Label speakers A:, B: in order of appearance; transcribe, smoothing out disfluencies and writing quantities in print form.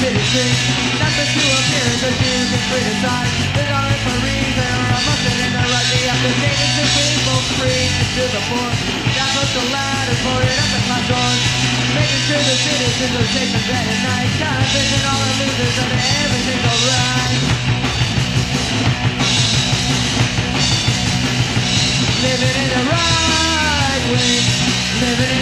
A: city streets. Nothing to appear that you can criticize. There's always a reason or a motion in the right. The afternoon is the people free to the poor. That's what the ladders boarded up the class doors. Making sure the citizens are safe in bed at night. Convincing all the losers that everything's alright. Living in the right way. Living